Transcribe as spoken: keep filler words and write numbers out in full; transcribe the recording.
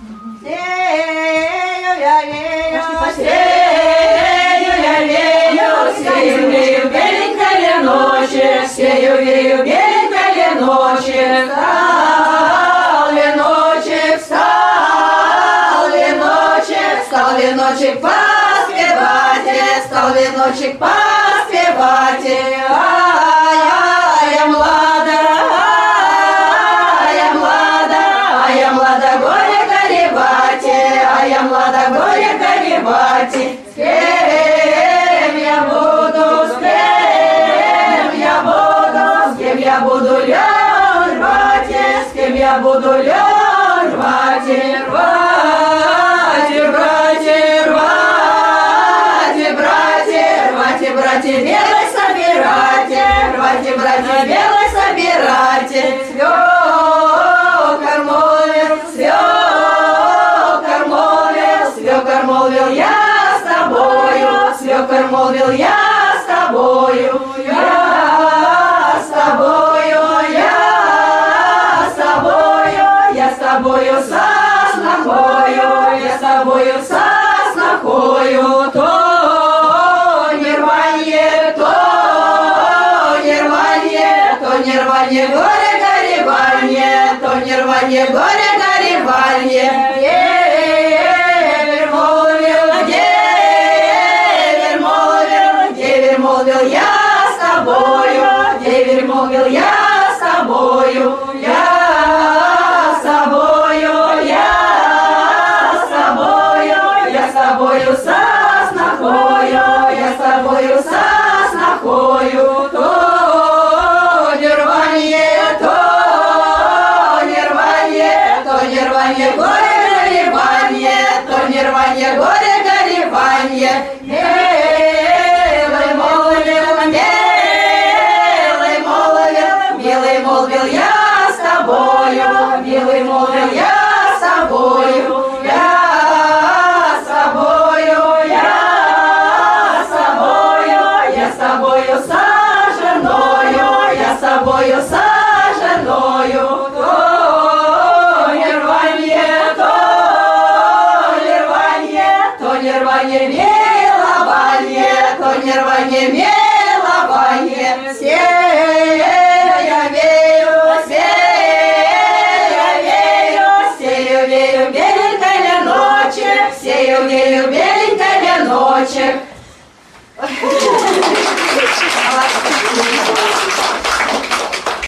Сею я вею, сею я вею, сею вею беленькой веночек, сею вею беленькой веночек. Встал веночек, встал веночек, встал веночек поспевать, встал веночек поспевать. Ай, я млада, ай, я млада, ай, я млада, горе горевать, ай, я млада, горе горевать. С кем я буду, с кем я буду, с кем я буду лен рвать, с кем я буду лен рвать, рвать, братья, рвать, братья, рвать, братья, белой собирать, рвать, братья, белой собирать. Свекор молвил, свекор молвил, свекор молвил, я с тобою, свекор молвил, я с тобою, я с тобою, я с тобою, я с тобою со снохою, я с тобою со снохою. То не рванье, то не рванье, то не рванье, горе гореванье, то не рванье, горе гореванье. Девер молвил, девер молвил, девер молвил, я с тобою, девер молвил, я с тобою, я с тобою, я с тобою, я с тобою со снохою, я с тобою со снохою. То не рванье, то не рванье, то не рванье, горе гореванье, то не рванье, горе гореванье. Милый молвил, милый молвил, милый молвил, я с тобою, милый молвил, я с тобою, я с тобою, я с тобою, я с тобою со женою, я с тобою со женою. То не рванье, то не рванье, то не рванье, милованье, то не рванье, милованье. Сея вею, сея вею, сею вею беленькой веночек, сею вею беленькой веночек.